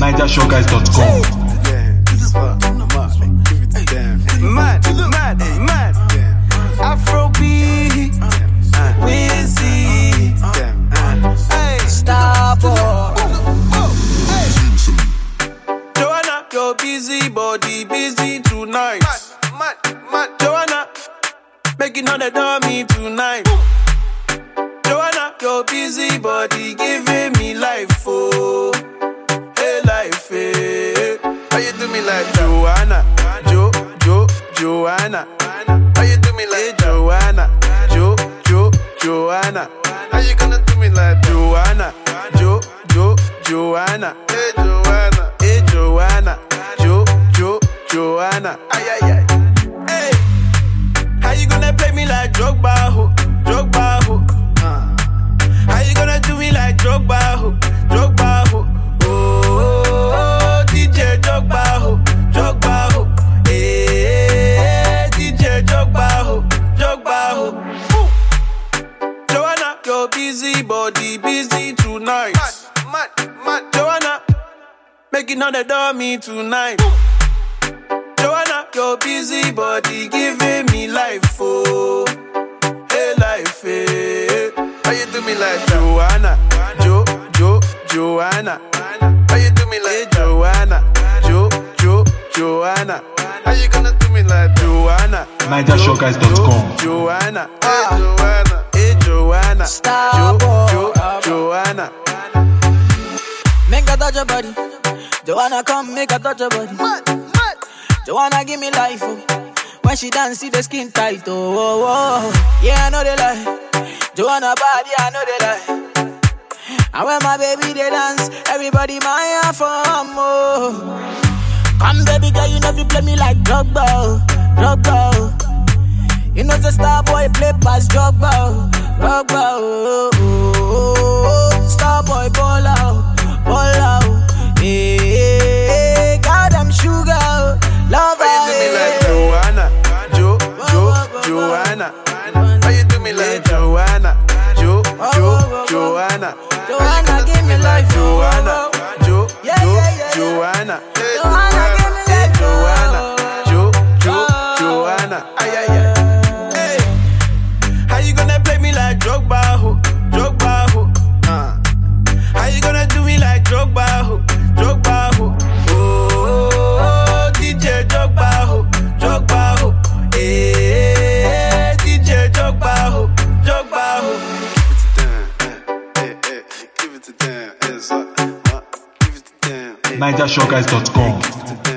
NigerShowGuys.com. Mad. Afrobeat. Wizzy. Starboy. Joanna, your busy body busy tonight. Mad. Joanna, making all the dummy tonight. Joanna, your busy body giving me life, oh. Hey, life, hey. How you do me like Joanna? Joanna. How you do me like Joanna? Joanna. How you gonna do me like Joanna? Joanna. Hey, Joanna. Hey, Joanna. Joanna. Ay. Hey. How you gonna play me like Drogba, ho? How you gonna do me like Drogba, ho? Oh, DJ Drogba, ho. Hey, DJ Drogba, ho. Ooh. Joanna, your busy body busy tonight. Mad. Joanna, making all the dummy tonight. Joanna, your busy body giving me life, oh. Hey, life, hey. How you do me like Joanna? Joanna. How you do me like Joanna? Joanna. How you gonna do me like Joanna? NigerShowGuys.com. Joanna. Hey, Joanna. Joanna. Make her touch your body. Joanna, come make her touch your body. Joanna, give me life, oh. When she dance, see the skin tight, oh. Yeah, I know they lie. Joanna body, I know they lie. And when my baby they dance, everybody my for more. Come baby girl, you know you play me like Drogba. You know the star boy play past Drogba. Star boy ball out. Hey, God I'm sugar. Love how you do me like Joanna? How you do me like Joanna? Joanna. Joanna, give me life, Joanna. Joanna. Joanna, give me life, Joanna. Ay. Hey, how you gonna play me like Drogba, ho? How you gonna do me like Drogba, ho? Oh, DJ Drogba, ho. Hey, DJ Drogba, ho. NigerShowGuys.com.